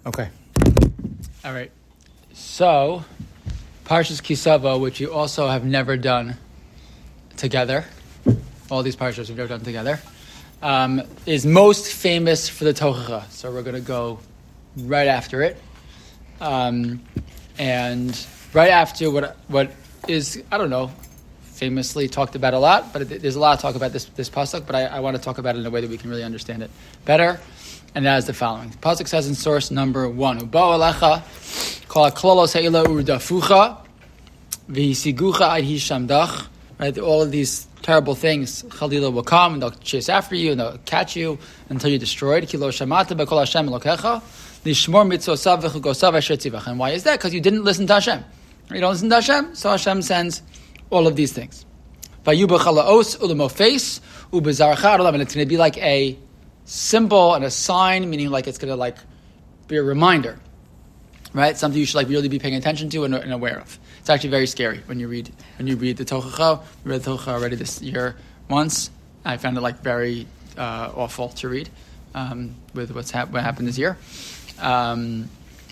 Okay. All right. So, Parshas Kisava, which you also have never done together, all these Parshas we've never done together, is most famous for the Tochacha. So we're going to go right after it. And right after what is, I don't know, famously talked about a lot, but there's a lot of talk about this pasuk, but I want to talk about it in a way that we can really understand it better. And that is the following. The pasuk says in source number 1, Ubo alecha kol haklolos ha'ila urdafucha v'hisigucha ad hishamdach. Right, all of these terrible things, Chalila will come and they'll chase after you and they'll catch you until you're destroyed. Kilo shamata b'kol Hashem elokecha lishmor mitzosav v'chugosav asher tzivach. And why is that? Because you didn't listen to Hashem. You don't listen to Hashem, so Hashem sends all of these things. Vayubach halaos ulemofes ubezarcha olam, and it's going to be like a symbol and a sign, meaning like it's going to be a reminder, right? Something you should really be paying attention to and aware of. It's actually very scary when you read the Tochacha. We read the Tochacha already this year once. I found it very awful to read with what happened this year. Fine.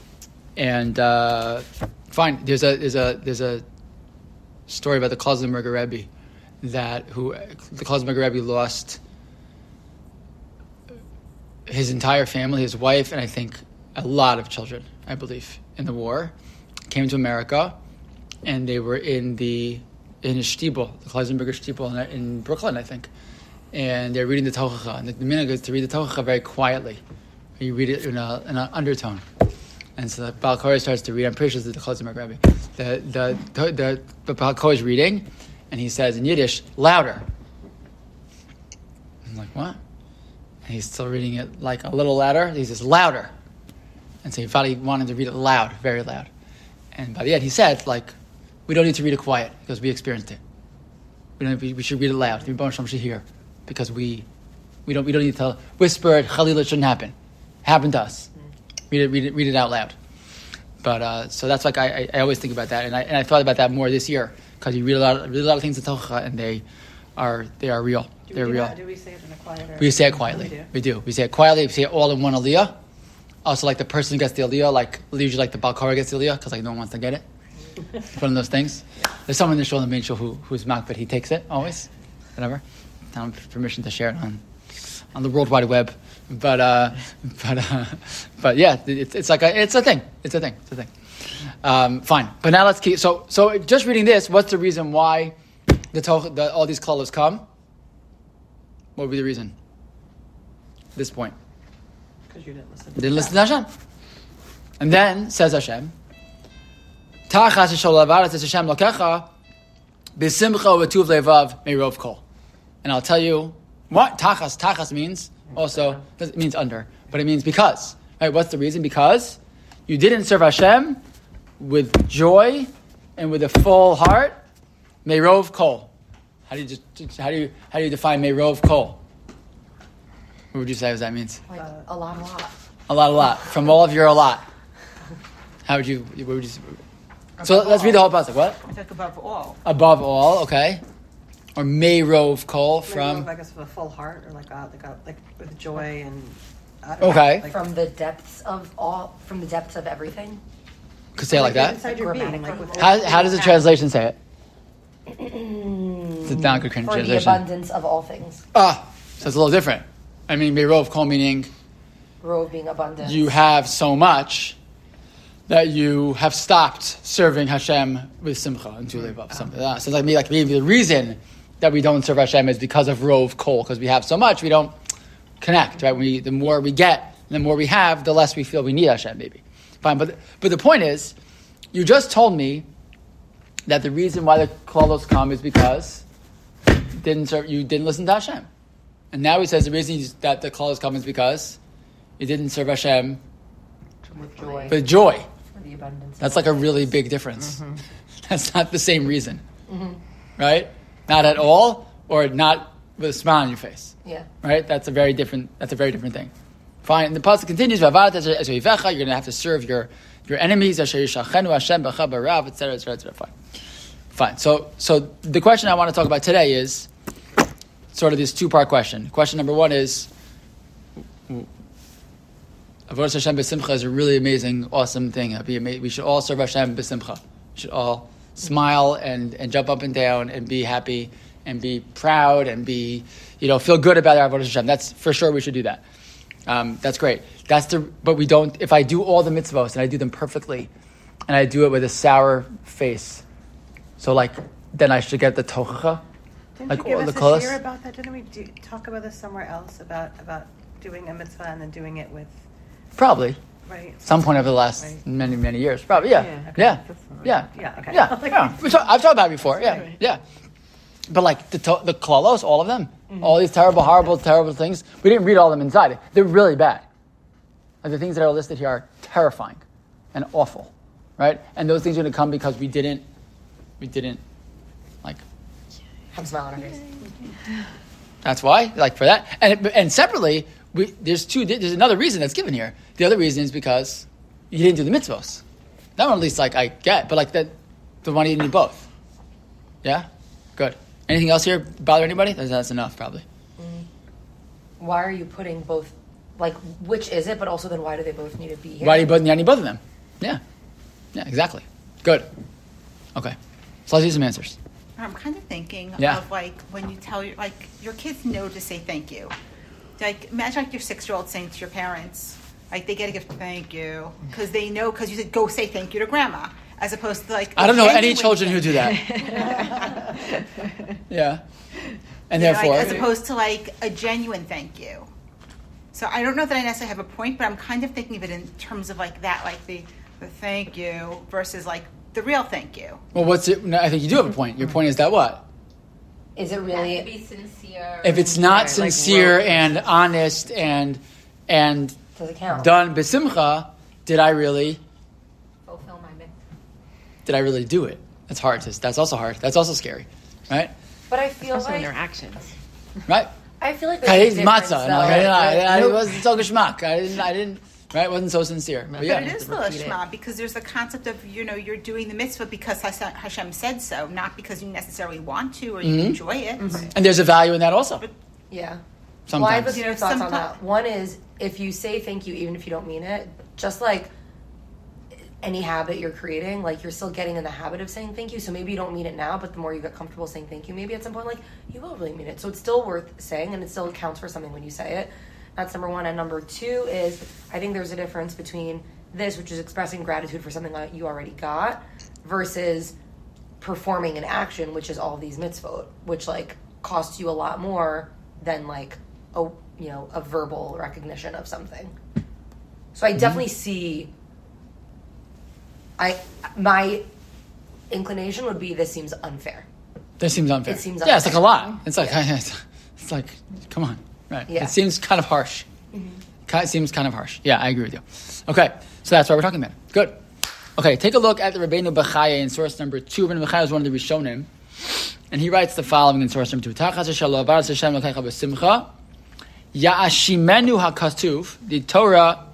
There's a story about the Klausenberger Rebbe the Klausenberger Rebbe lost his entire family, his wife, and I think a lot of children, I believe, in the war. Came to America, and they were in his shtibel, the Klausenberger shtibel in Brooklyn, I think. And they're reading the Tochacha. And the minhag is to read the Tochacha very quietly. You read it in an undertone. And so the Baal Korah starts to read. I'm pretty sure this is the Klausenberger Rebbe. The Baal Korah is reading, and he says in Yiddish, louder. I'm like, what? And he's still reading it a little louder. He says, louder. And so he finally wanted to read it loud, very loud. And by the end, he said, we don't need to read it quiet because we experienced it. We should read it loud. The Rebbeinu Shalom should hear because we don't need to whisper it. Chalila, it shouldn't happen. It happened to us. Read it out loud. But so that's I always think about that, and I thought about that more this year because you read a lot of things in Tochacha, and they are real. They're real. Do we say it in a quieter? We say it quietly. We do. We say it quietly. We say it all in one aliyah. Also, the person who gets the aliyah, usually the Baal Korah gets the aliyah because no one wants to get it. It's one of those things. There's someone in the shul, in the main shul, who's mak, but he takes it always. Whatever. I don't have permission to share it on the World Wide Web. But yeah, it's a thing. It's a thing. Fine. But now let's keep. So just reading this, what's the reason why all these klalos come? What would be the reason? At this point. Because you didn't listen. Didn't listen to Hashem. And then says Hashem, Tachas Sholavar says Hashem Lokecha B'Simcha V'Tuv Levav Meirov Kol. And I'll tell you what Tachas means. Also, it means under, but it means because. Right? What's the reason? Because you didn't serve Hashem with joy and with a full heart. Meirov Kol. How do you define Meirov Kol? What would you say that means? A lot. A lot. From all of your a lot. What would you say? So let's read the whole pasuk. What? I think above all. Above all, okay. Or Meirov Kol from. I guess with a full heart, or with joy and. Okay. From the depths of everything. Could say it like that. Inside your being, how does the translation say it? It's a not good translation. For the abundance of all things. So it's a little different. I mean, Meirov Kol meaning. Rov being abundance. You have so much that you have stopped serving Hashem with simcha and to live up something. So maybe the reason that we don't serve Hashem is because of Rov Kol, because we have so much, we don't connect, right? The more we get, the more we have, the less we feel we need Hashem, maybe. Fine, but the point is, you just told me that the reason why the klalos come is because you didn't listen to Hashem. And now he says the reason that the klalos come is because you didn't serve Hashem with joy. With joy. For the abundance. That's a really big difference. Mm-hmm. That's not the same reason. Mm-hmm. Right? Not at all, or not with a smile on your face. Yeah. Right? That's a very different thing. Fine. And the pasuk continues, you're going to have to serve your enemies, etc. Fine. So the question I want to talk about today is sort of this two-part question. Question number one is, Avodas Hashem b'simcha is a really amazing, awesome thing. We should all serve Hashem b'simcha. We should all smile and jump up and down and be happy and be proud and be, feel good about our Avodas Hashem. That's for sure. We should do that. That's great. But we don't. If I do all the mitzvos and I do them perfectly, and I do it with a sour face, so then I should get the tochacha. Didn't you give us a share about that? Didn't we talk about this somewhere else about doing a mitzvah and then doing it with Probably. right? Some point over the last many, many years. Probably, yeah. Yeah. Yeah. Okay. Yeah. I've talked about it before. Yeah. Yeah. But the klalos, all of them, all these terrible, horrible, terrible things, we didn't read all of them inside. They're really bad. The things that are listed here are terrifying and awful, right? And those things are going to come because we didn't have a smile on our face. That's why, for that. And separately, there's another reason that's given here. The other reason is because you didn't do the mitzvos. That one at least I get, but the one you need both. Yeah? Good. Anything else here bother anybody? That's enough, probably. Why are you putting both, which is it, but also then why do they both need to be here? Why do you need both of them? Yeah. Yeah, exactly. Good. Okay. So let's do some answers. I'm kind of thinking Yeah. of when you tell your kids know to say thank you. Imagine your 6-year-old saying to your parents, they get a gift, thank you, because they know, because you said go say thank you to grandma, as opposed to I don't know any children who do that. Yeah. And therefore, as opposed to a genuine thank you. So I don't know that I necessarily have a point, but I'm kind of thinking of it in terms of that, the thank you versus the real thank you. well, what's it? No, I think you do have a point. Your point is that what? Is it To really? be sincere. If it's not sincere and honest and Does it count? done besimcha, did I really fulfill my mission. do it? That's hard. That's also hard. That's also scary, right? But I feel Especially in their like actions. Right? I feel like I there's ate a difference, matzah. And though. I Nope. wasn't so geschmack. I didn't. Right? It wasn't so sincere. But But yeah. it is the repeat it. lishma, because there's the concept of, you're doing the mitzvah because Hashem said so, not because you necessarily want to or you enjoy it. And there's a value in that also. Yeah. Sometimes. Well, I have a few thoughts on sometimes- that. One is if you say thank you even if you don't mean it, just like any habit you're creating, you're still getting in the habit of saying thank you. So maybe you don't mean it now, but the more you get comfortable saying thank you, maybe at some point you will really mean it. So it's still worth saying and it still counts for something when you say it. That's number one. And number two is I think there's a difference between this, which is expressing gratitude for something that you already got, versus performing an action, which is all these mitzvot, which costs you a lot more than a verbal recognition of something. So I definitely see. My inclination would be this seems unfair. That seems unfair. It seems Yeah, it's unfair. a lot. It's come on. Right. Yeah. It seems kind of harsh. It seems kind of harsh. Yeah, I agree with you. Okay, so that's why we're talking about it. Good. Okay, take a look at the Rabbeinu Bechaya in source number 2. Rabbeinu Bechaya is one of the Rishonim, and he writes the following in source number 2. Tachas Shalom Baruch Hashem Elokecha B'Simcha Ya'ashimenu HaKatuv. The Torah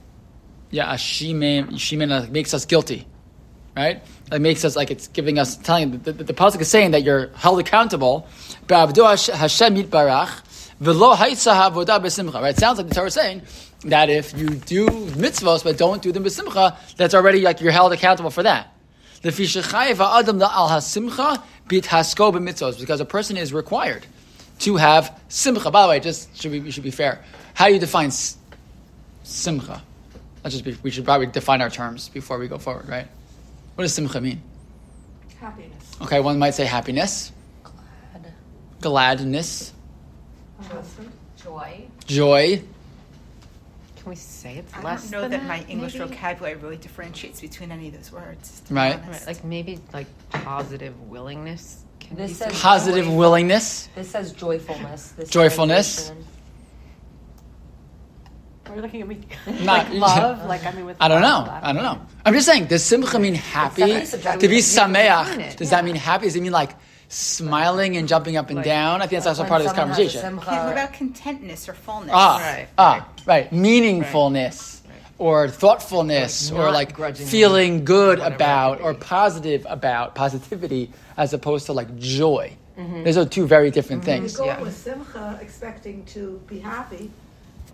Ya'ashimenu makes us guilty, right? It makes us it's giving us, telling the pasuk is saying that you're held accountable. Ba'avdu Hashem Yitbarach v'lo ha'itza ha'avodah b'simcha. Right? It sounds like the Torah is saying that if you do mitzvos but don't do them b'simcha, that's already you're held accountable for that. Lefi shechayev ha'adam al hasimcha b'ithasko b'mitzvos, because a person is required to have simcha. By the way, we should be fair. How do you define simcha? We should probably define our terms before we go forward, right? What does simcha mean? Happiness. Okay, one might say happiness, gladness, Joy. joy. Can we say it's I less don't know than that my English maybe? vocabulary really differentiates between any of those words. to be Right. honest. Right, maybe positive willingness. Can This be says- said? Positive Joyful. willingness. This says joyfulness. This Joyfulness. translation. Are you looking at me? Not- love? With I don't love, know. I don't know. I'm just saying, does simcha mean happy? definitely subjective. To be You can define sameach, it. does that mean happy? Does it mean smiling and jumping up and down? I think that's also When part of this someone has a conversation. simcha- Okay, what about contentness or fullness? Right. Meaningfulness or thoughtfulness Like or not grudgingly feeling good whatever about it or may be. positive about positivity as opposed to joy. Those are two very different things. You go Yeah. with simcha expecting to be happy,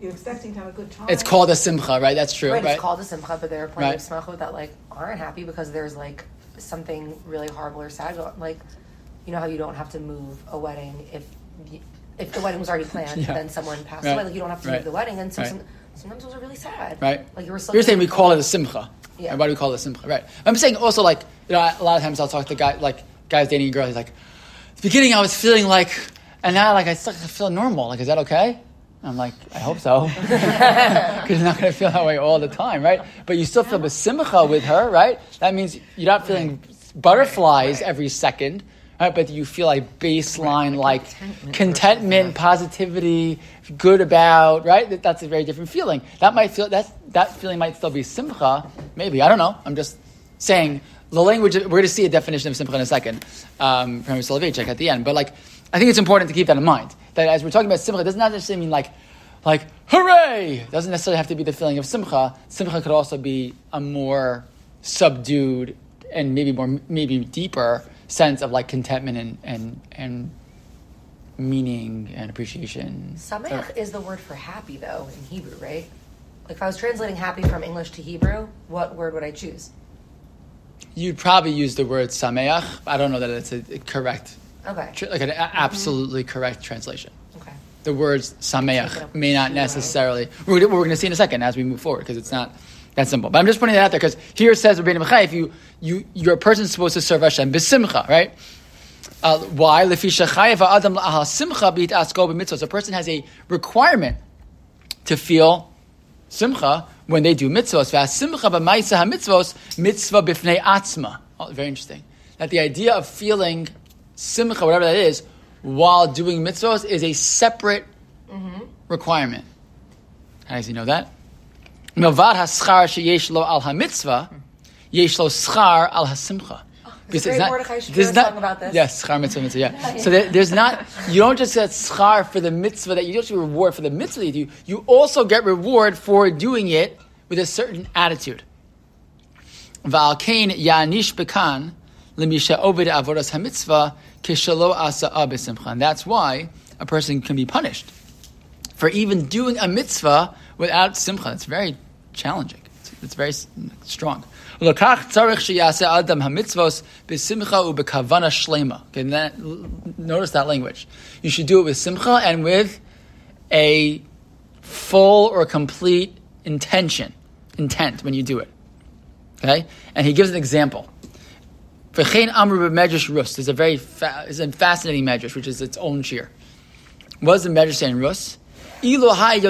You're expecting to have a good time. It's called a simcha, right? That's true, right? It's called a simcha, but there are plenty Right. of smachot that like aren't happy because there's like something really horrible or sad. Like, you know how you don't have to move a wedding if the wedding was already planned, Yeah. then someone passed Right. away. Like you don't have to Right. move the wedding, and so Right. sometimes those are really sad. Right. Like you were still. You're saying we call it a simcha. Yeah. Right? Why do we call it a simcha? Right. I'm saying also like, you know, a lot of times I'll talk to guys dating a girl. He's like, at the beginning I was feeling like, and now like I still feel normal. Like, is that okay? I'm like, I hope so. Because you're not going to feel that way all the time, right? But you still feel the simcha with her, right? That means you're not feeling butterflies every second, right? But you feel like baseline, like contentment, positivity, good about, right? That's a very different feeling. That feeling might still be simcha, maybe. I don't know. I'm just saying the language. We're going to see a definition of simcha in a second from Soloveitchik at the end. But like, I think it's important to keep that in mind. That as we're talking about simcha, it does not necessarily mean like hooray! It doesn't necessarily have to be the feeling of simcha. Simcha could also be a more subdued and maybe deeper sense of like contentment and meaning and appreciation. Sameach is the word for happy though in Hebrew, right? Like if I was translating happy from English to Hebrew, what word would I choose? You'd probably use the word sameach. I don't know that it's a correct, Okay. like an absolutely correct translation. Okay. The words sameach may not necessarily. We're going to see in a second as we move forward because it's not that simple. But I'm just pointing that out there because here it says Rabbeinu Bechai, if you're a person supposed to serve Hashem b'simcha, right? Why? A person has a requirement to feel simcha when they do mitzvos. Mitzvah b'fnei atzma. Oh, very interesting. That the idea of feeling simcha, whatever that is, while doing mitzvos is a separate requirement. How does he know that? Milvad haschar sheyesh lo al hamitzvah, yesh lo schar al hasimcha. There's a great Mordechai Shapiro song about this. Yes, schar mitzvah, yeah. So there's not, you don't just get schar for the mitzvah that you don't get reward for the mitzvah that you do, you also get reward for doing it with a certain attitude. Va'al kain ya'anish bekan lemisha obed avodas hamitzvah kishalo asa'a b'simcha. And that's why a person can be punished for even doing a mitzvah without simcha. It's very challenging. It's very strong. Notice that language. You should do it with simcha and with a full or complete intent when you do it. Okay? And he gives an example. There's a very fascinating medrash, which is its own shir. What does the medrash say in Rus? What are we talking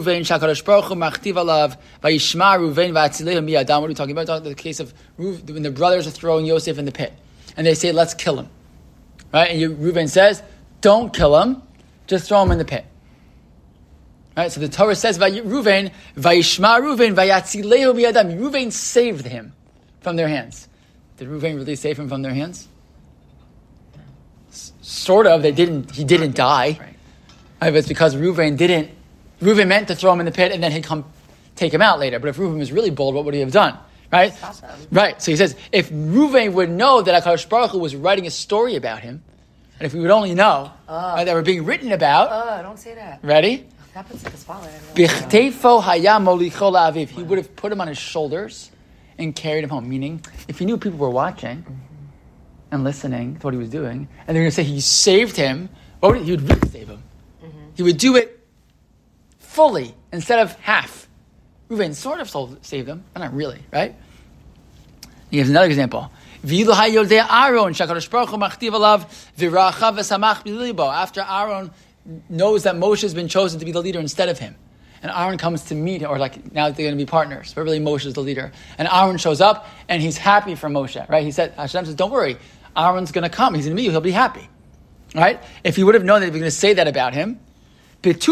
about? The case of when the brothers are throwing Yosef in the pit. And they say, let's kill him. Right? And Reuven says, don't kill him, just throw him in the pit. Right? So the Torah says about Reuven, Vayishma Reuven, Vayatzilehu miyadam. Reuven saved him from their hands. Did Reuven really save him from their hands? Sort of. He didn't die. Right. But it's because Reuven meant to throw him in the pit and then he'd come take him out later. But if Reuven was really bold, what would he have done? Right? Right. So he says, if Reuven would know that HaKadosh Baruch Hu was writing a story about him, and if we would only know that we're being written about. Don't say that. Ready? That puts like a spotlight on him. He would have put him on his shoulders and carried him home. Meaning, if he knew people were watching and listening to what he was doing, and they're going to say he saved him, he would really save him. He would do it fully instead of half. Reuven sort of saved him, but not really, right? He gives another example. After Aaron knows that Moshe has been chosen to be the leader instead of him, and Aaron comes to meet him, or like now they're going to be partners, but really Moshe is the leader. And Aaron shows up, and he's happy for Moshe, right? Hashem says, don't worry, Aaron's going to come. He's going to meet you. He'll be happy, right? If he would have known that they were going to say that about him, he would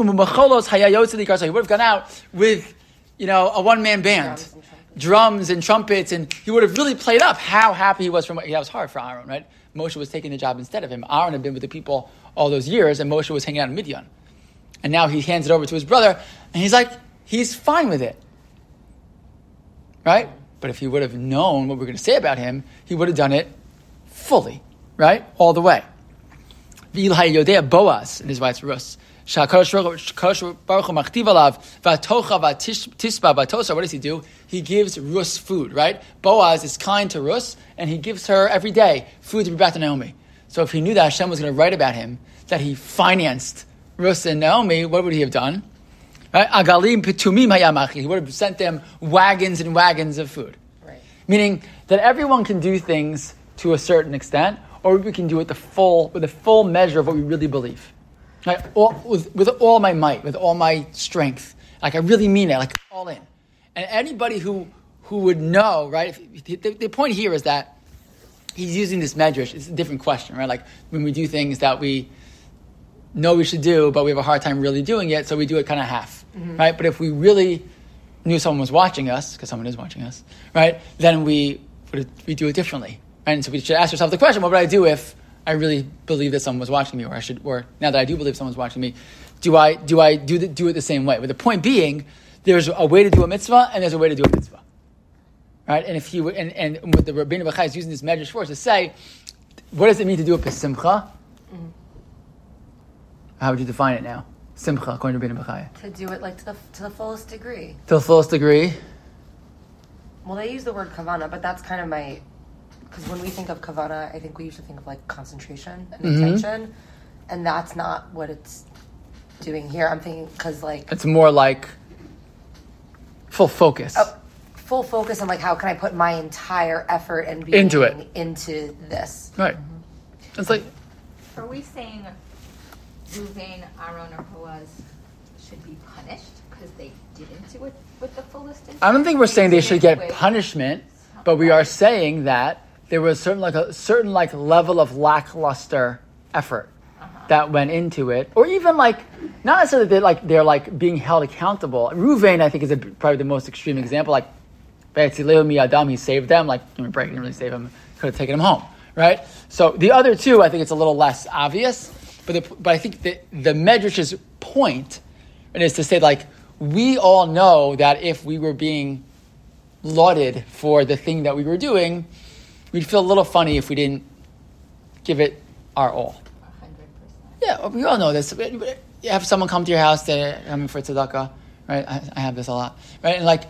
have gone out with, a one-man band, drums and trumpets, and he would have really played up how happy he was from. That was hard for Aaron, right? Moshe was taking the job instead of him. Aaron had been with the people all those years, and Moshe was hanging out in Midian. And now he hands it over to his brother, and he's fine with it. Right? But if he would have known what we're going to say about him, he would have done it fully, right? All the way. Boaz, and his wife's Rus. Shakadosh Baruch Hu machtiv alav v'atocha v'tispa v'tosa. What does he do? He gives Rus food, right? Boaz is kind to Rus, and he gives her every day food to be back to Naomi. So if he knew that Hashem was going to write about him, that he financed Rus and Naomi, what would he have done? Right? Agalim pitumim hayamachi. He would have sent them wagons and wagons of food. Right. Meaning that everyone can do things to a certain extent, or we can do it with the full measure of what we really believe. Right? With all my might, with all my strength. Like I really mean it, like all in. And anybody who would know, right? The point here is that he's using this medrash. It's a different question, right? Like when we do things that we know we should do, but we have a hard time really doing it, so we do it kind of half, right? But if we really knew someone was watching us, because someone is watching us, right? Then we do it differently, right? And so we should ask ourselves the question: what would I do if I really believe that someone was watching me, or now that I do believe someone's watching me, do I do it the same way? But the point being, there's a way to do a mitzvah, and there's a way to do a mitzvah, right? And if and what the Rabbeinu Bachai is using this medrash for is to say, what does it mean to do a pesimcha? How would you define it now? Simcha, according to Rabbeinu Bachai. To do it like to the fullest degree. To the fullest degree. Well, they use the word kavana, but that's kind of because when we think of kavana, I think we usually think of like concentration and intention, and that's not what it's doing here. I'm thinking because like it's more like full focus. Full focus on like how can I put my entire effort and being into this. Right. It's like. Are we saying Ruvain, Aaron, or Boaz should be punished because they didn't do it with the fullest intent? I don't think we're saying they should get punishment, but we are saying that there was a certain level of lackluster effort that went into it, or even not necessarily they're being held accountable. Ruvain, I think, is probably the most extreme example. Like, he saved them. Like, didn't really save him. Could have taken him home, right? So the other two, I think it's a little less obvious. But I think the Medrash's point is to say, we all know that if we were being lauded for the thing that we were doing, we'd feel a little funny if we didn't give it our all. 100%. Yeah, we all know this. You have someone come to your house, they're coming for tzedakah, right? I have this a lot, right? And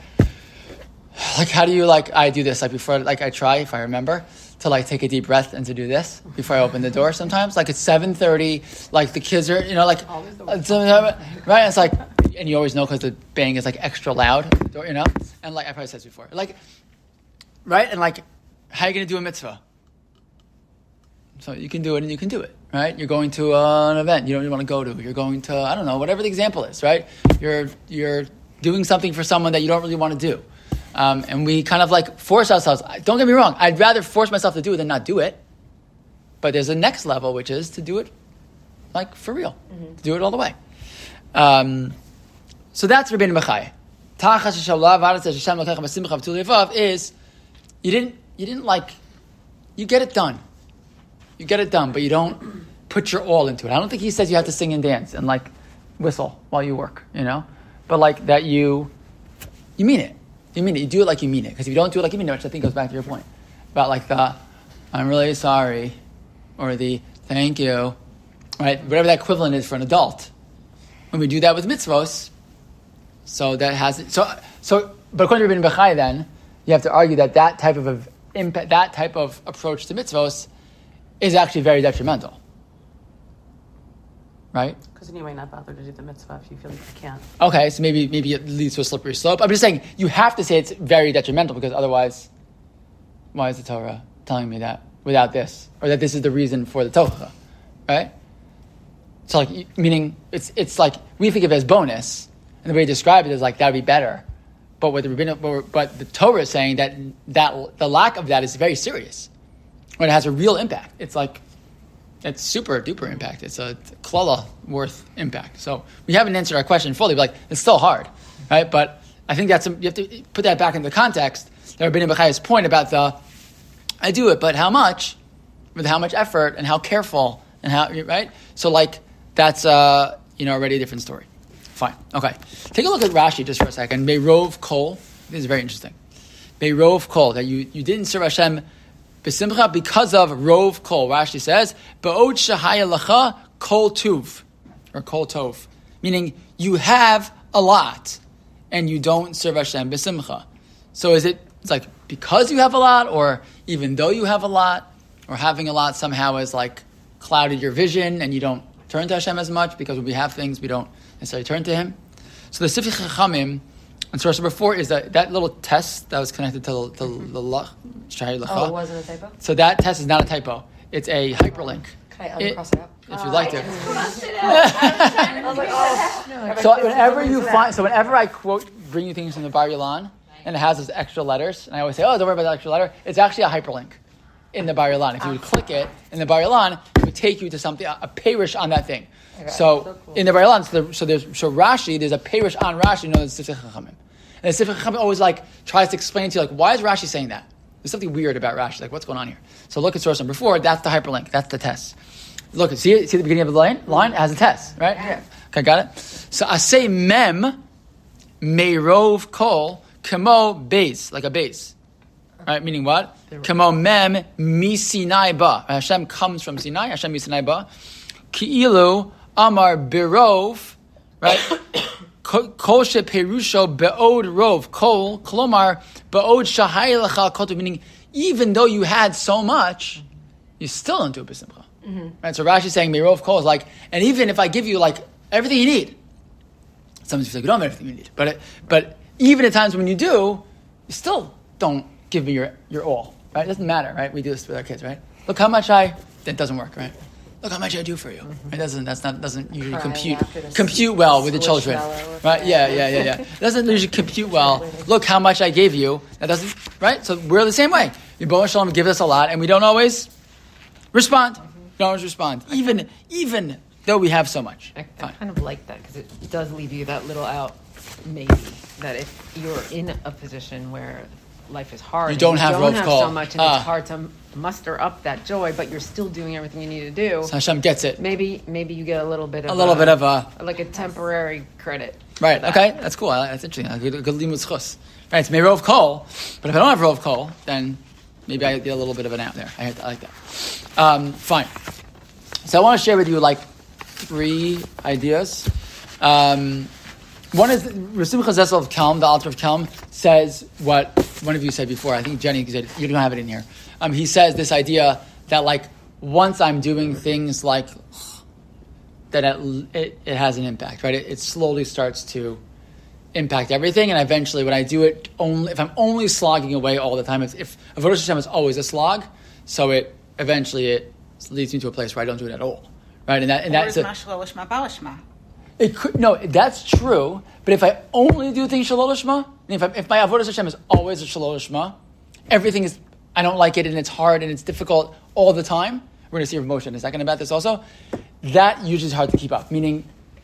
how do you I do this before I try, if I remember, to take a deep breath and to do this before I open the door sometimes. It's 7:30, the kids are, right? It's and you always know because the bang is extra loud at the door, and I probably said this before, right? And how are you going to do a mitzvah? So you can do it and you can do it, right? You're going to an event you don't even want to go to. You're going to, I don't know, whatever the example is, right? You're doing something for someone that you don't really want to do. And we kind of force ourselves. Don't get me wrong. I'd rather force myself to do it than not do it. But there's a next level, which is to do it for real. To do it all the way. So that's Rabbeinu Bachai. Is you get it done. You get it done, but you don't put your all into it. I don't think he says you have to sing and dance and whistle while you work, But that you mean it. You mean it. You do it like you mean it. Because if you don't do it like you mean it, which I think goes back to your point about the "I'm really sorry" or the "thank you," right? Whatever that equivalent is for an adult. When we do that with mitzvos, so that has it. So, but according to Rabbeinu Bachai, then you have to argue that type of impact, that type of approach to mitzvos, is actually very detrimental. Right? Because then you might not bother to do the mitzvah if you feel like you can't. Okay, so maybe it leads to a slippery slope. I'm just saying you have to say it's very detrimental because otherwise, why is the Torah telling me that without this, or that this is the reason for the Torah, right? So meaning it's we think of it as bonus, and the way you describe it is that'd be better, but what the Torah is saying that the lack of that is very serious, when it has a real impact. It's super duper impact. It's a klala worth impact. So we haven't answered our question fully, but it's still hard, right? But I think you have to put that back into the context. That Rabbeinu Bachai's point about I do it, but how much, with how much effort and how careful and how, right? So that's already a different story. Fine, okay. Take a look at Rashi just for a second. Meirov kol. This is very interesting. Meirov kol, that you didn't serve Hashem B'simcha because of rov kol. Rashi says, Ba'od shahaya lacha kol tuv, or kol tov. Meaning, you have a lot, and you don't serve Hashem b'simcha. So it's like, because you have a lot, or even though you have a lot, or having a lot somehow has like clouded your vision, and you don't turn to Hashem as much, because when we have things, we don't necessarily turn to Him. So the Sifrei Chachamim, in source number 4, is that little test that was connected to the Lach. Oh, it wasn't a typo? So that test is not a typo. It's a hyperlink. Can I uncross it out? If you'd like to. I was like, oh. So whenever I quote, bring you things from the Bar Yolan, and it has those extra letters, and I always say, oh, don't worry about that extra letter, it's actually a hyperlink in the Bar Yolan. If you would click it in the Bar Yolan, it would take you to something, a peirush on that thing. Okay. So Cool. in the Bar Yolan, so Rashi, there's a peirush on Rashi, known as Sifrei Chachamim. And the Sifrei Chachamim always tries to explain to you, why is Rashi saying that? There's something weird about Rashi, what's going on here? So look at source number 4, that's the hyperlink, that's the test. Look, see the beginning of the line? Line has a test, right? Yeah. Okay, got it? So I say mem, meirov kol, kamo base, like a base. Right, meaning what? Kamo mem mi Sinai ba. Hashem comes from Sinai, Hashem mi Sinai ba. Ki'ilu amar birov, right? Kol she perusho be'od rov, kol, kolomar, be'od shahai lecha kotu, meaning even though you had so much, you still don't do it b'simcha. Right, so Rashi is saying Meirov Kol is and even if I give you everything you need, sometimes you say you don't have everything you need, but even at times when you do, you still don't give me your all, right? It doesn't matter, right? We do this with our kids, right? Look how much that doesn't work, right? Look how much I do for you. It doesn't usually compute well with the children, right? Yeah. It doesn't usually compute well. Look how much I gave you. That doesn't, right? So we're the same way. Yibon Shalom give us a lot, and we don't always respond. Don't always respond, even though we have so much. I kind of like that because it does leave you that little out, maybe, that if you're in a position where life is hard, you don't have so much, and it's hard to muster up that joy, but you're still doing everything you need to do. So Hashem gets it. Maybe you get a little bit of a temporary credit. Right. Okay. That's cool. That's interesting. A good limud schus. Right. It's Meirov Kol, but if I don't have Rov Kol, then maybe I get a little bit of an out there. I like that. Fine. So I want to share with you 3 ideas. One is Rasim Chazesel of Kelm, the author of Kelm, says what one of you said before. I think Jenny said, you don't have it in here. He says this idea that once I'm doing things that it has an impact, right? It slowly starts to impact everything, and eventually when I do it if I'm only slogging away all the time, if Avodas Hashem is always a slog, so it leads me to a place where I don't do it at all, right? That's it could, no, that's true. But if I only do things shalol lishma, if my Avodas Hashem is always a shalol lishma, everything is, I don't like it and it's hard and it's difficult all the time. We're going to see Rav Moshe in a second about this also. That usually is hard to keep up. Meaning,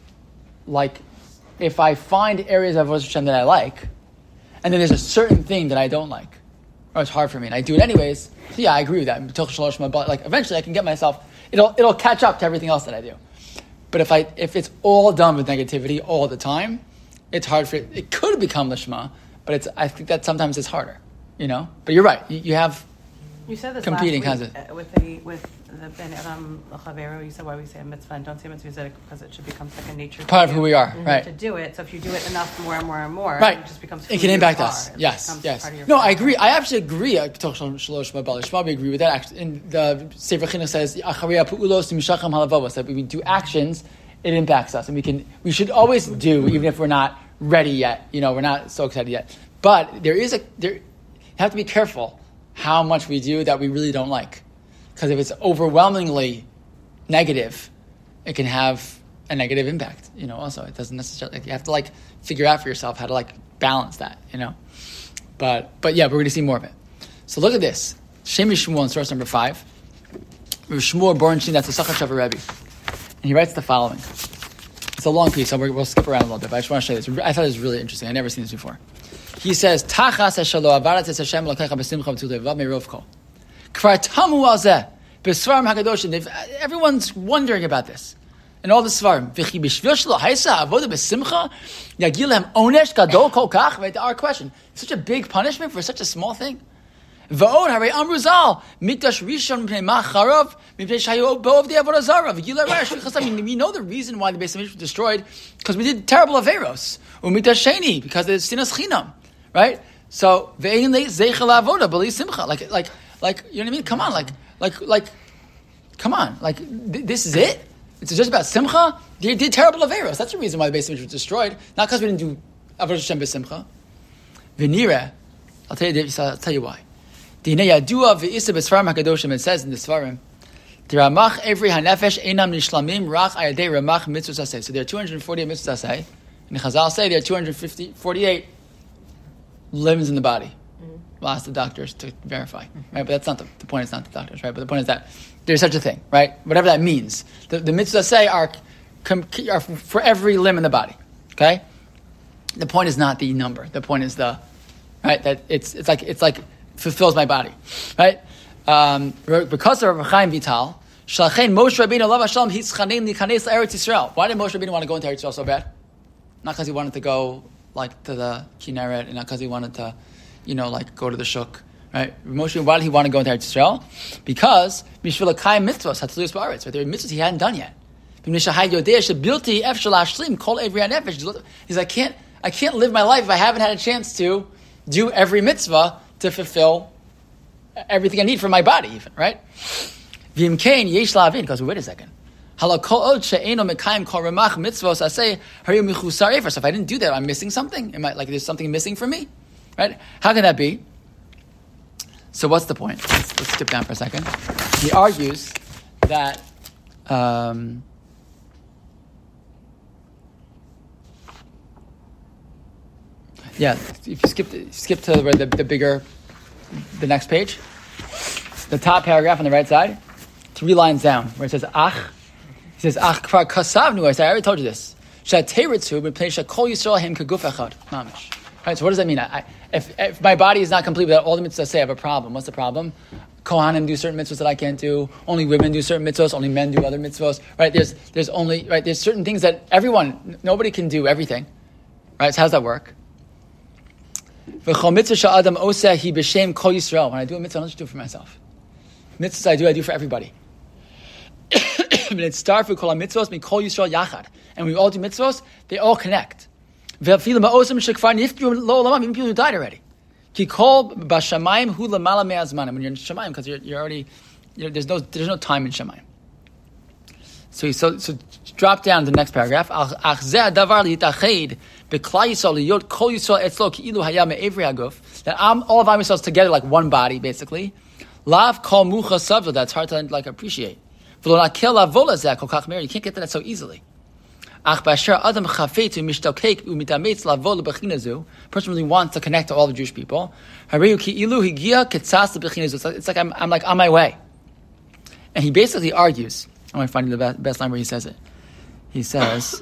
if I find areas of Avodas Hashem that I like, and then there's a certain thing that I don't like, or it's hard for me, and I do it anyways. So yeah, I agree with that. But eventually, I can get myself. It'll catch up to everything else that I do. But if it's all done with negativity all the time, it's hard for it. It could become lishma, but I think that sometimes it's harder. But you're right. You have. You said this competing last week kinds of with the Ben Adam L'Chavero. You said why we say a mitzvah and don't say mitzvah. You said because it should become second nature. Part of who we are, right? To do it. So if you do it enough, more and more and more, right, it just becomes. It can impact us. Yes. No, I agree. I actually agree. We agree with that. Actually, in the Sefer Chinuch says that we do actions, it impacts us, and we should always do, even if we're not ready yet. We're not so excited yet. But you have to be careful how much we do that we really don't like. Because if it's overwhelmingly negative, it can have a negative impact, also. It doesn't necessarily, you have to figure out for yourself how to balance that, But yeah, we're going to see more of it. So look at this. Shem Shmuel in source number 5. Rav Shmuel Borenstein, that's the Sachat Shava Rebbe. And he writes the following. It's a long piece, so we'll skip around a little bit, but I just want to show you this. I thought it was really interesting. I've never seen this before. He says, Tachas eshalo avarat es Hashem l'kecha b'simcha v'tulevav me'rov kol. Kvar tamu al zeh, b'svarim hakadoshim. Everyone's wondering about this. And all the svarim. V'chi b'shvil shelo haisa avoda b'simcha yagil lehem onesh gadol kol kach. Right, our question. Such a big punishment for such a small thing. Va'od harei amru zal mikdash rishon mipnei ma charav mipnei shayu bo'ov the avodah zara v'gila resh v'chasam. I mean, we know the reason why the Beis Hamikdash was destroyed because we did terrible averos. Umikdash sheni because it's sinas chinam, right? So ve'ein zeichel avodah b'li simcha. Like you know what I mean? Come on, come on. This is it. It's just about simcha. They did terrible averos. That's the reason why the Beis Hamikdash was destroyed. Not because we didn't do avodah Hashem b'simcha. V'nira. I'll tell you why. It says in the Svarim, so there are 248 mitzvahs asay, and the Chazal say there are 248 limbs in the body. We'll ask the doctors to verify, right? But that's not the point. Is not the doctors, right? But the point is that there's such a thing, right? Whatever that means. The mitzvahs say are for every limb in the body. Okay. The point is not the number. The point is right, that it's like fulfills my body, right? Because of Rav Chaim Vital, Shalchein Moshe Rabbeinu Alav Hashem Hitzchanein Likanes Eretz Yisrael. Why did Moshe Rabbeinu want to go into Eretz Yisrael so bad? Not because he wanted to go to the Kinneret, and not because he wanted to, go to the Shuk, right? Moshe, why did he want to go into Eretz Yisrael? Because Mishvil Akayim Mitzvos Hatzlius Ba'aretz, right? There were mitzvahs he hadn't done yet. He's like, I can't live my life if I haven't had a chance to do every mitzvah to fulfill everything I need for my body, even, right? Because wait a second. So if I didn't do that, I'm missing something? Am I there's something missing for me? Right? How can that be? So what's the point? Let's skip down for a second. He argues that if you skip to the next page, the top paragraph on the right side, 3 lines down, where it says Ach. He says Ach kvar kasavnu. I already told you this. Shateritzu b'pnei shakol Yisrael hem kaguf echad. Mamish. Right. So what does that mean? If my body is not complete without all the mitzvahs, say I have a problem. What's the problem? Kohanim do certain mitzvahs that I can't do. Only women do certain mitzvahs. Only men do other mitzvahs. Right. There's only There's certain things that nobody can do everything. Right. So how does that work? When I do a mitzvah, I don't just do it for myself. Mitzvahs I do for everybody. And we all do mitzvahs, they all connect. Even people who died already. When you're in Shamayim, because you're already, there's no time in Shamayim. So drop down to the next paragraph. That all of Am Yisrael together like one body, basically. That's hard to appreciate. You can't get to that so easily. Person really wants to connect to all the Jewish people. It's like I'm on my way. And he basically argues. I'm going to find the best line where he says it. He says,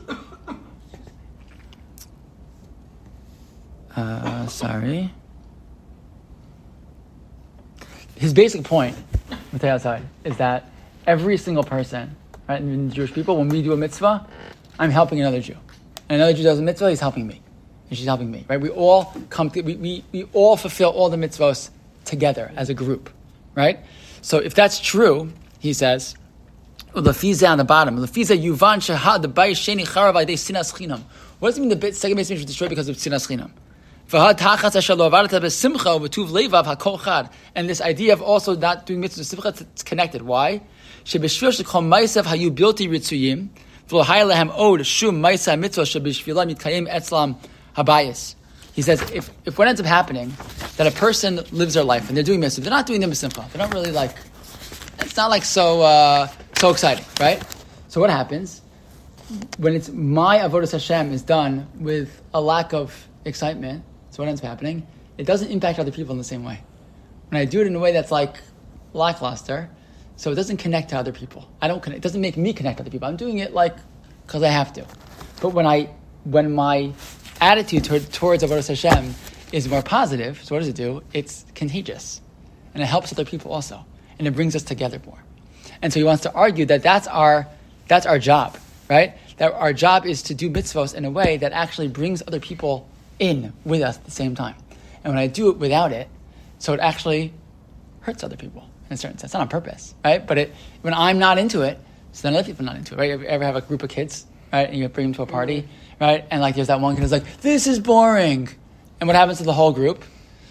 his basic point, I'll tell you outside, is that every single person, right, in Jewish people, when we do a mitzvah, I'm helping another Jew. And another Jew does a mitzvah, he's helping me. And she's helping me, right? We all we all fulfill all the mitzvahs together as a group, right? So if that's true, he says, Lefiza on the bottom. Lefiza yuvan shahad the bayis sheni charav ayday sinas chinam. What does it mean the second Beis Hamikdash was destroyed because of sinas chinam? V'had tachas asher lo avarta besimcha v'tuv levav hakol chad. And this idea of also not doing mitzvahs simcha, it's connected. Why? Shebeshvil shekol ma'asav hayu bilti ritzuyim v'lo haylehem od shum ma'asa mitzvah shebeshvilam yitkayim etzlam habayis. He says if what ends up happening that a person lives their life and they're doing mitzvahs, they're not doing them simcha. They're not really it's not so exciting, right? So what happens when it's my avodas Hashem is done with a lack of excitement? So what ends up happening? It doesn't impact other people in the same way. When I do it in a way that's lackluster, so it doesn't connect to other people. It doesn't make me connect to other people. I'm doing it because I have to. But when my attitude towards avodas Hashem is more positive, so what does it do? It's contagious, and it helps other people also, and it brings us together more. And so he wants to argue that that's our job, right? That our job is to do mitzvahs in a way that actually brings other people in with us at the same time. And when I do it without it, so it actually hurts other people in a certain sense, not on purpose, right? But when I'm not into it, so then other people are not into it, right? You ever have a group of kids, right? And you bring them to a party, right? And like there's that one kid who's like, this is boring. And what happens to the whole group?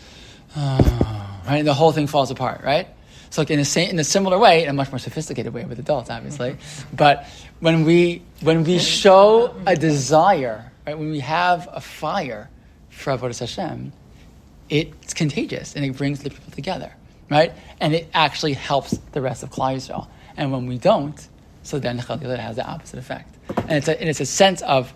Right? And the whole thing falls apart, right? So like in a similar way, in a much more sophisticated way with adults, obviously. But when we show a desire, right? When we have a fire for Avodas Hashem, it's contagious and it brings the people together, right? And it actually helps the rest of Klal Yisrael. And when we don't, so then it has the opposite effect. And it's a sense of,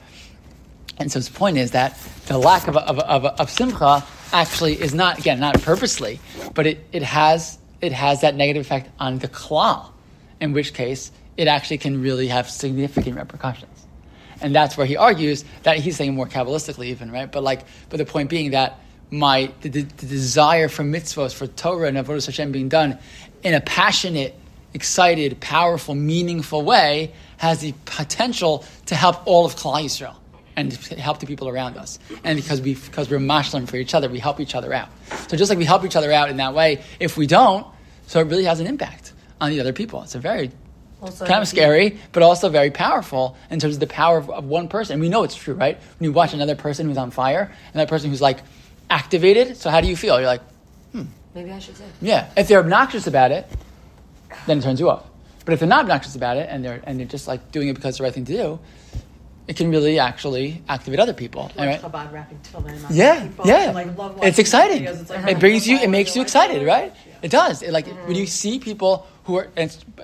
and so his point is that the lack of simcha actually is not, again, not purposely, but it has that negative effect on the klal, in which case it actually can really have significant repercussions. And that's where he argues that he's saying more Kabbalistically even, right? But the point being that the desire for mitzvos, for Torah and Avodas Hashem being done in a passionate, excited, powerful, meaningful way has the potential to help all of Klal Yisrael and to help the people around us. And because we're mashlim for each other, we help each other out. So just like we help each other out in that way, if we don't, so it really has an impact on the other people. It's a very kind of scary, but also very powerful in terms of the power of one person. And we know it's true, right? When you watch another person who's on fire and that person who's like activated, so how do you feel? You're like, maybe I should say. Yeah. If they're obnoxious about it, then it turns you off. But if they're not obnoxious about it and they're just like doing it because it's the right thing to do, it can really actually activate other people. Like Chabad wrapping tefillin on people. Yeah. Like, love it's exciting. Videos. It's like, it makes you excited, right? Yeah. It does. When you see people who are,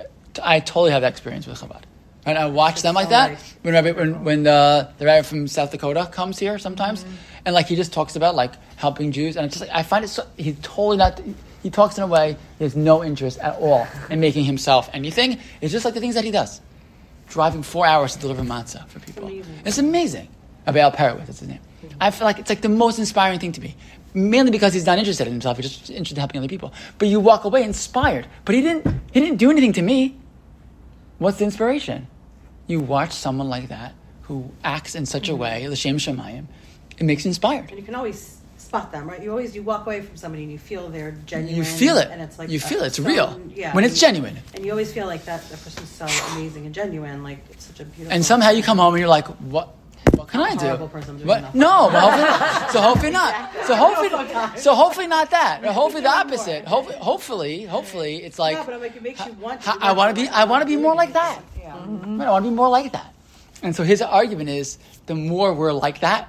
I totally have that experience with Chabad. And I watch them like that. Nice. When the rabbi from South Dakota comes here sometimes, and like he just talks about like helping Jews, and it's just like I find it so, he's totally not. He talks in a way he has no interest at all in making himself anything. It's just like the things that he does. Driving 4 hours to deliver matzah for people. It's amazing. Abel Perovitz, that's his name. I feel like it's like the most inspiring thing to me. Mainly because he's not interested in himself, he's just interested in helping other people. But you walk away inspired. But he didn't do anything to me. What's the inspiration? You watch someone like that who acts in such a way, l'shem shamayim, it makes you inspired. And you can always spot them, right? You walk away from somebody and you feel they're genuine. You feel it. And it's like it's real. Yeah. When it's genuine. And you always feel like that person's so amazing and genuine, like it's such a beautiful. And somehow you come home and you're like, what can I do? What? No, well, hopefully not. So hopefully not that. Or hopefully the opposite. Hopefully it's like. No, but I'm like, it makes you want. I want to be more like that. Yeah. Mm-hmm. I want to be more like that. And so his argument is, the more we're like that,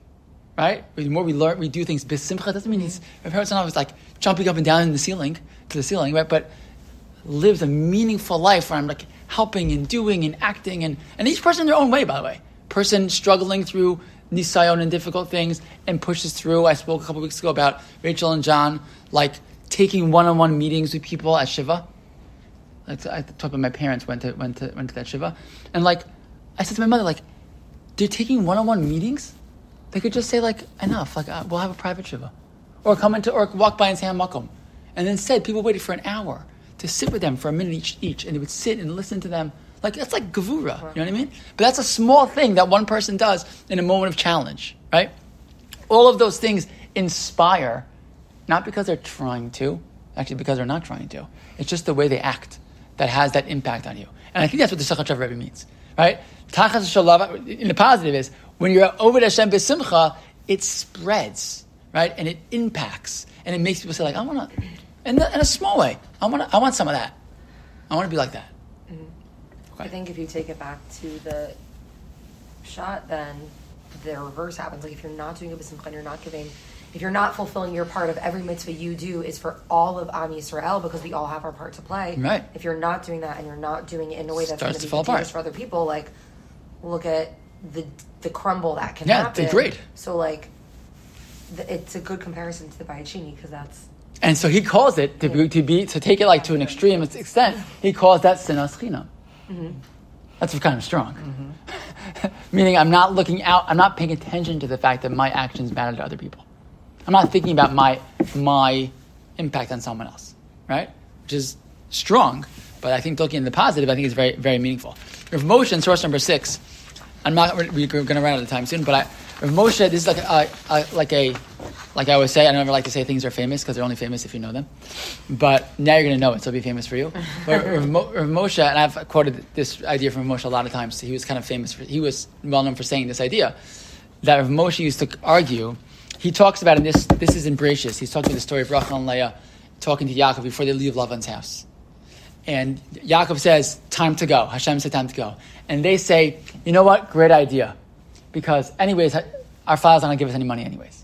right? The more we learn, we do things. B'simcha doesn't mean my parents are always like jumping up and down to the ceiling, right? But lives a meaningful life where I'm like helping and doing and acting and each person in their own way, by the way. Person struggling through nisayon and difficult things and pushes through. I spoke a couple weeks ago about Rachel and John like taking one-on-one meetings with people at Shiva. I talked about my parents went to that Shiva, and like I said to my mother, like, they're taking one-on-one meetings. They could just say like, enough, like we'll have a private Shiva, or come into or walk by and say hamakom, and instead people waited for an hour to sit with them for a minute each, and they would sit and listen to them. Like that's like gevura, you know what I mean? But that's a small thing that one person does in a moment of challenge, right? All of those things inspire, not because they're trying to, actually because they're not trying to. It's just the way they act that has that impact on you. And I think that's what the Shachat Rebbe means, right? Tachas Shalava, in the positive is, when you're over Hashem b'simcha, it spreads, right? And it impacts. And it makes people say like, I want to, in a small way, I want some of that. I want to be like that. I think if you take it back to the shot, then the reverse happens. Like if you're not doing a b'simcha and you're not giving, if you're not fulfilling your part of every mitzvah you do is for all of Am Yisrael, because we all have our part to play. Right. If you're not doing that and you're not doing it in a way that's going to be contagious for other people, like look at the crumble that can happen. Yeah, great. So like, it's a good comparison to the Bayit Sheni, because that's. And so he calls it to take it like to an extreme extent. He calls that sinas chinam. Mm-hmm. That's kind of strong. Mm-hmm. Meaning I'm not looking out, I'm not paying attention to the fact that my actions matter to other people. I'm not thinking about my impact on someone else, right? Which is strong, but I think looking in the positive, I think is very, very meaningful. Rav Moshe in source number 6, we're going to run out of time soon, but Rav Moshe, this is like a Like I always say, I never like to say things are famous because they're only famous if you know them. But now you're going to know it, so it'll be famous for you. But Rav Moshe, and I've quoted this idea from Rav Moshe a lot of times. He was kind of famous. He was well known for saying this idea that Rav Moshe used to argue. He talks about in this is in Bereshis. He's talking about the story of Rachel and Leah talking to Yaakov before they leave Lavan's house. And Yaakov says, time to go. Hashem said, time to go. And they say, you know what? Great idea. Because anyways, our father's not going to give us any money anyways.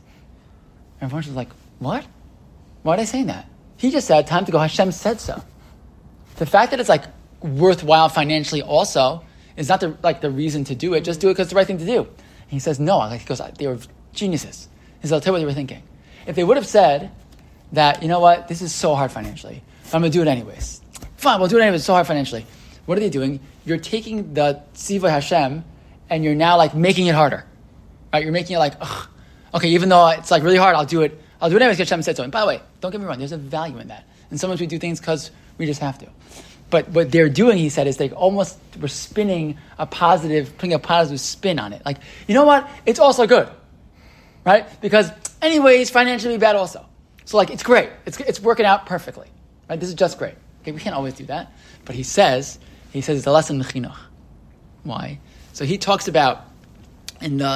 And Moshe was like, what? Why are they saying that? He just said, time to go. Hashem said so. The fact that it's like worthwhile financially also is not the reason to do it. Just do it because it's the right thing to do. And he says, no. He goes, they were geniuses. He says, I'll tell you what they were thinking. If they would have said that, you know what, this is so hard financially, but I'm going to do it anyways. Fine, we'll do it anyways. It's so hard financially. What are they doing? You're taking the Tzivah Hashem and you're now like making it harder. Right? You're making it like, ugh. Okay, even though it's like really hard, I'll do it. I'll do it anyways because Hashem said so. And by the way, don't get me wrong, there's a value in that. And sometimes we do things because we just have to. But what they're doing, he said, is they almost were putting a positive spin on it. Like, you know what? It's also good. Right? Because anyways, financially bad also. So like, it's great. It's working out perfectly. Right? This is just great. Okay, we can't always do that. But he says it's a lesson in chinuch. Why? So he talks about in the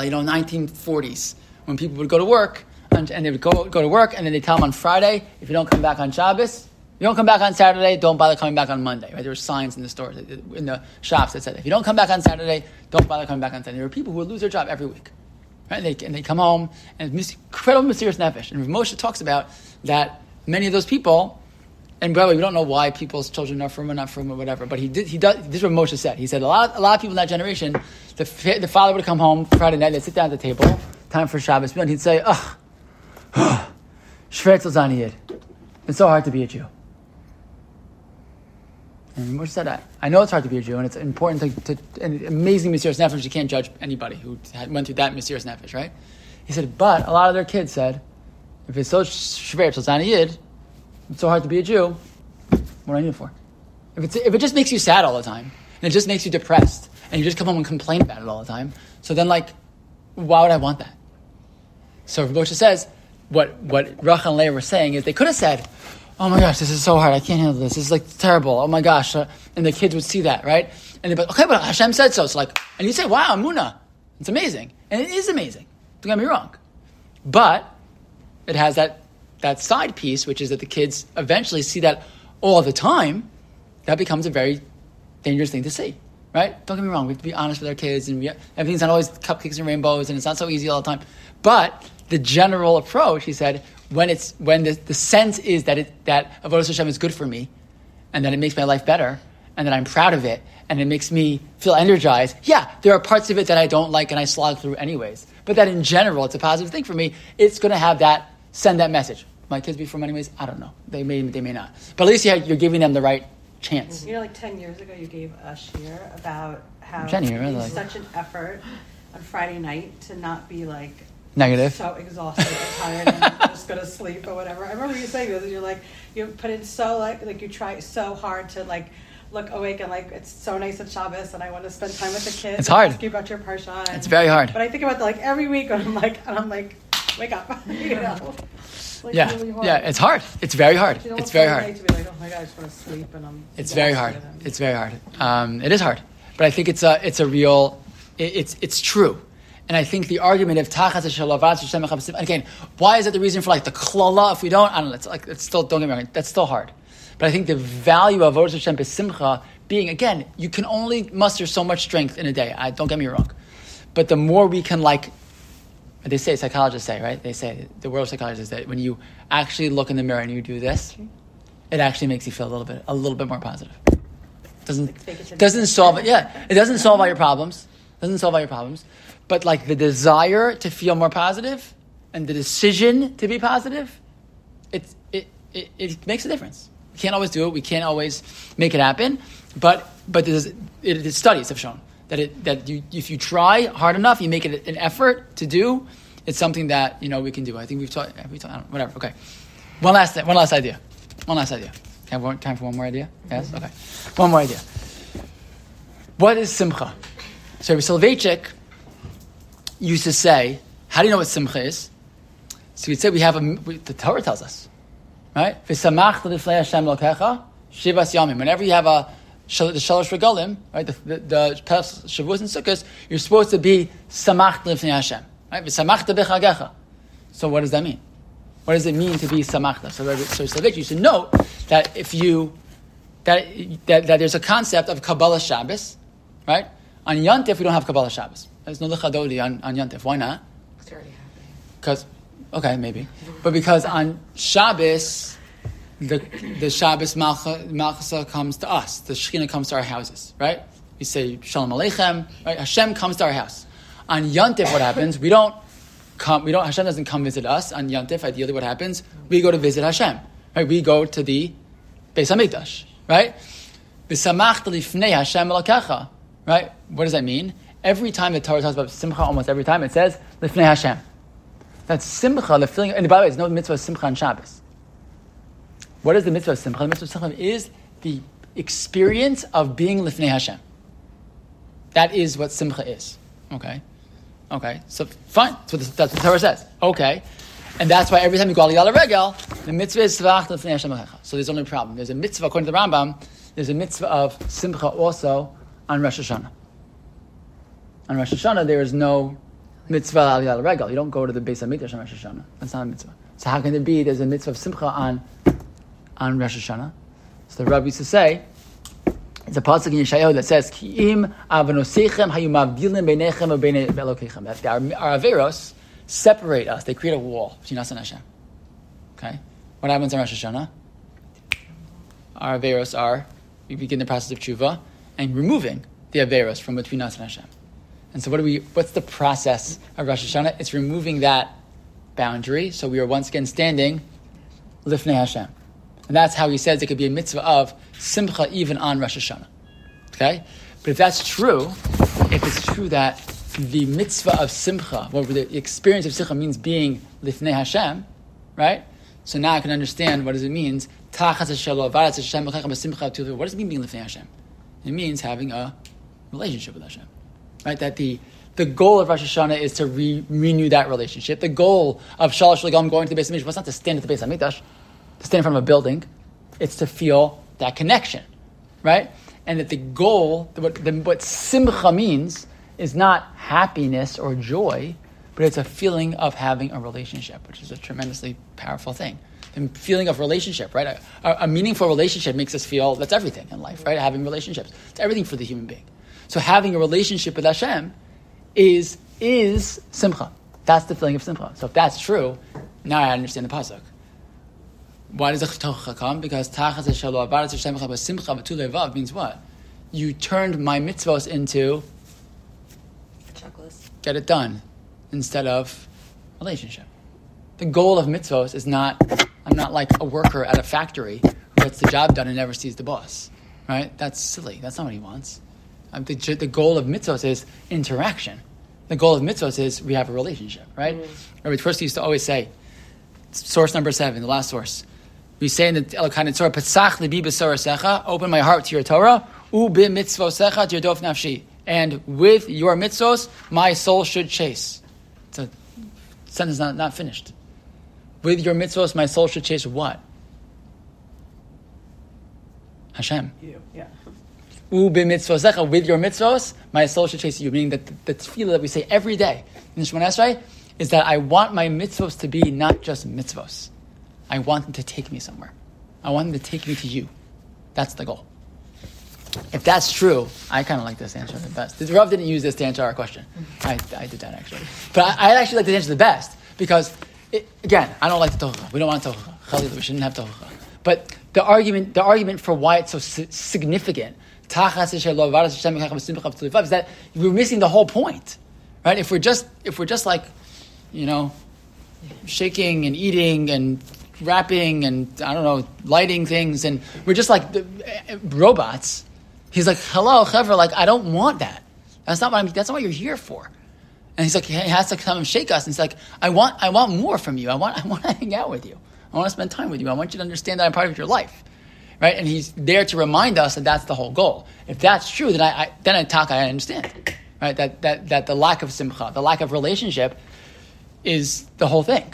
1940s, when people would go to work, and they would go to work, and then they tell them on Friday, if you don't come back on Shabbos, you don't come back on Saturday, don't bother coming back on Monday. Right? There were signs in the stores, in the shops that said, if you don't come back on Saturday, don't bother coming back on Sunday. There were people who would lose their job every week. Right? And they come home, and it's incredible mysterious nefesh. And Rav Moshe talks about that many of those people, and by the way, we don't know why people's children are from or not from or whatever, but he does. This is what Moshe said. He said a lot of people in that generation, the father would come home Friday night, they'd sit down at the table, time for Shabbos, and he'd say, Shvetzel Zaniyid. It's so hard to be a Jew. And Moshe said, I know it's hard to be a Jew, and it's important to an amazing mysterious nefesh. You can't judge anybody who went through that mysterious nefesh, right? He said, but a lot of their kids said, if it's so Shvetzel Zaniyid, it's so hard to be a Jew, what do I need it for? If it just makes you sad all the time, and it just makes you depressed, and you just come home and complain about it all the time, so then why would I want that? So Moshe says, what Rachel and Leah were saying is they could have said, oh my gosh, this is so hard, I can't handle this is like terrible, oh my gosh, and the kids would see that, right? And they'd be like, okay, but Hashem said so. So and you say, wow, Amunah, it's amazing. And it is amazing, don't get me wrong. But it has that side piece, which is that the kids eventually see that all the time. That becomes a very dangerous thing to see, right? Don't get me wrong, we have to be honest with our kids, and everything's not always cupcakes and rainbows, and it's not so easy all the time. But the general approach, he said, when the sense is that Avodas Hashem is good for me, and that it makes my life better, and that I'm proud of it, and it makes me feel energized. Yeah, there are parts of it that I don't like and I slog through anyways. But that in general, it's a positive thing for me. It's going to send that message. My kids be from anyways? I don't know. They may not. But at least you're giving them the right chance. 10 years ago you gave a shir about how Jenny, it's such an effort on Friday night to not be like negative, so exhausted and tired and I'm just going to sleep or whatever. I remember you saying this, and you're like, you put in so like you try so hard to like look awake and like it's so nice at Shabbos and I want to spend time with the kids. It's hard. Ask you about your parsha. It's very hard. But I think about every week and I'm like, wake up, you know. Yeah, really hard. Yeah, it's hard. It's very hard. It's very hard. To be like, oh my God, I just want to sleep and I'm. It's very hard. It's very hard. It is hard, but I think it's a real. It's true, and I think the argument of tachas shalavat again, why is that the reason for the klala? If we don't, I don't know. It's still, don't get me wrong. That's still hard, but I think the value of avodas Hashem besimcha being, again, you can only muster so much strength in a day. Don't get me wrong, but the more we can they say, psychologists say, right? They say, the world of psychologists say, when you actually look in the mirror and you do this, it actually makes you feel a little bit more positive. Doesn't solve it. Yeah, it doesn't solve all your problems. But the desire to feel more positive and the decision to be positive, it makes a difference. We can't always do it. We can't always make it happen. But studies have shown that if you try hard enough, you make it an effort to do. It's something that we can do. I think we've taught. I don't know, whatever. Okay. One last idea. Have time for one more idea? Yes. Okay. One more idea. What is simcha? So Soloveitchik used to say, "How do you know what simcha is?" So we'd say the Torah tells us, right? V'samachta l'fnei Hashem Elokecha shivas yamim. Whenever you have the Shalosh Regalim, right, the Shavuos and Sukkot, you're supposed to be samachta l'fnei Hashem, right? V'samachta b'chagecha. So what does that mean? What does it mean to be samachta? So you should note that that there's a concept of Kabbalah Shabbos, right? On Yantif, we don't have Kabbalah Shabbos. There's no Lechadodi on Yantif. Why not? It's already happening. Because, okay, maybe. But because on Shabbos, the Shabbos Malchasa comes to us. The Shekhinah comes to our houses, right? We say Shalom Aleichem, right? Hashem comes to our house. On Yantif, what happens? Hashem doesn't come visit us. On Yantif, ideally what happens? We go to visit Hashem, right? We go to the Beis HaMikdash, right? V'samachta lifnei Hashem Elokecha, right? What does that mean? Every time the Torah talks about Simcha, almost every time it says lifnei Hashem. That's Simcha, the feeling. And by the way, there's no mitzvah of Simcha on Shabbos. What is the mitzvah of Simcha? The mitzvah of Simcha is the experience of being lifnei Hashem. That is what Simcha is. Okay, so fine. That's what the Torah says. Okay, and that's why every time you go Aliyah Regel, the mitzvah is Tzvach lifnei Hashem Elokecha. So there's only a problem. There's a mitzvah according to the Rambam. There's a mitzvah of Simcha also on Rosh Hashanah. On Rosh Hashanah, there is no mitzvah Aliyah Regel. You don't go to the Beis HaMikdash on Rosh Hashanah. That's not a mitzvah. So how can it be there's a mitzvah of Simcha on Rosh Hashanah? So the Rabbi used to say, it's a pasuk in Yeshayahu that says, Ki'im avanosechem hayu mavdilim beinechem ubein Elokechem. That our averos separate us. They create a wall between us and Hashem. Okay? What happens on Rosh Hashanah? Our averos we begin the process of tshuva and removing the averos from between us and Hashem. And so what's the process of Rosh Hashanah? It's removing that boundary, so we are once again standing lifnei Hashem. And that's how he says it could be a mitzvah of Simcha even on Rosh Hashanah. Okay? But if it's true that the mitzvah of Simcha, or the experience of Simcha means being lifnei Hashem, right? So now I can understand what does it means. What does it mean being lifnei Hashem? It means having a relationship with Hashem. Right, that the goal of Rosh Hashanah is to renew that relationship. The goal of Shalosh Regalim going to the Beis HaMikdash was not to stand at the Beis HaMikdash, to stand in front of a building. It's to feel that connection, right? And that the goal, what Simcha means, is not happiness or joy, but it's a feeling of having a relationship, which is a tremendously powerful thing. The feeling of relationship, right? A meaningful relationship makes us feel that's everything in life, right? Having relationships, it's everything for the human being. So having a relationship with Hashem is Simcha. That's the feeling of Simcha. So if that's true, now I understand the pasuk. Why does the Tocha come? Because Tachas Shelo Avaras Hashem Chaba Simcha V'tu Levav means what? You turned my mitzvos into Checklist. Get it done instead of relationship. The goal of mitzvos is not, I'm not like a worker at a factory who gets the job done and never sees the boss. Right? That's silly. That's not what he wants. The goal of mitzvos is interaction. The goal of mitzvos is we have a relationship, right? Rabbi Tversky used to always say, source number 7, the last source. We say in the Elokai Torah, Pesach libi b'sorasecha, open my heart to your Torah, u b'mitzvosecha tirdof nafshi, and with your mitzvos, my soul should chase. It's a sentence not finished. With your mitzvos, my soul should chase what? Hashem. You, yeah. With your mitzvos, my soul should chase you. Meaning that the tefillah that we say every day in the Shemona Esrei is that I want my mitzvos to be not just mitzvos. I want them to take me somewhere. I want them to take me to you. That's the goal. If that's true, I kind of like this answer the best. The Rav didn't use this to answer our question. I did that actually. But I actually like this answer the best because, again, I don't like the tochacha. We don't want tochacha. Chalila, we shouldn't have tochacha. But the argument for why it's so significant is that we're missing the whole point, right? If we're just like, shaking and eating and wrapping and lighting things, and we're just like robots. He's like, hello, Chevra, like I don't want that. That's not what you're here for. And he's like, he has to come and shake us. And he's like, I want more from you. I want to hang out with you. I want to spend time with you. I want you to understand that I'm part of your life. Right? And he's there to remind us that that's the whole goal. If that's true, then I understand. Right? That the lack of simcha, the lack of relationship is the whole thing.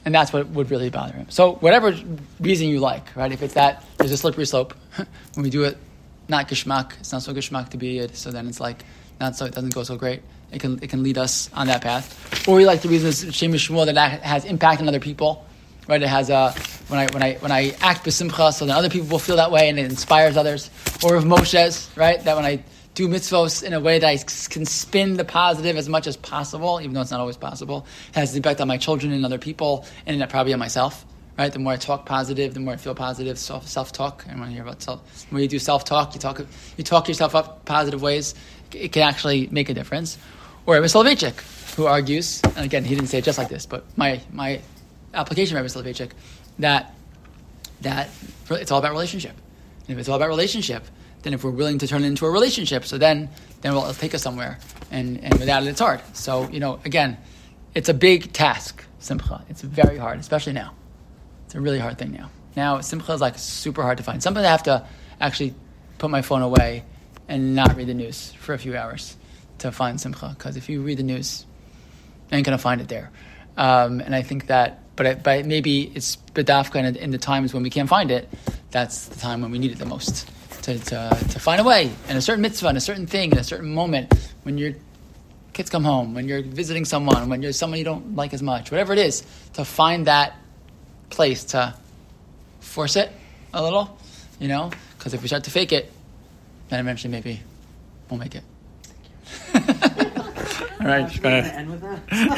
And that's what would really bother him. So whatever reason you like, right? If it's that there's a slippery slope, when we do it, not geschmack, it's not so geschmack to be it, so then it's like, not so, it doesn't go so great. It can lead us on that path. Or we like the reasons Shem Shmuel that has impact on other people, right? It has when I act b'simcha, so then other people will feel that way and it inspires others. Or of Moshe's, right? That when I do mitzvos in a way that I can spin the positive as much as possible, even though it's not always possible. It has an impact on my children and other people, and probably on myself, right? The more I talk positive, the more I feel positive, self-talk. And when you hear about when you do self-talk, you talk yourself up positive ways, it can actually make a difference. Or Rabbi Soloveitchik, who argues, and again, he didn't say it just like this, but my application of Rabbi Soloveitchik, that it's all about relationship. And if it's all about relationship, then if we're willing to turn it into a relationship, so then it'll take us somewhere. And without it, it's hard. So, again, it's a big task, simcha. It's very hard, especially now. It's a really hard thing now. Now, simcha is like super hard to find. Sometimes I have to actually put my phone away and not read the news for a few hours to find simcha. Because if you read the news, you ain't going to find it there. And I think that, but maybe it's bedafka in the times when we can't find it, that's the time when we need it the most. To find a way, and a certain mitzvah, and a certain thing, in a certain moment, when your kids come home, when you're visiting someone, when you're someone you don't like as much, whatever it is, to find that place to force it a little, because if we start to fake it, then eventually maybe we'll make it. All right, End with that.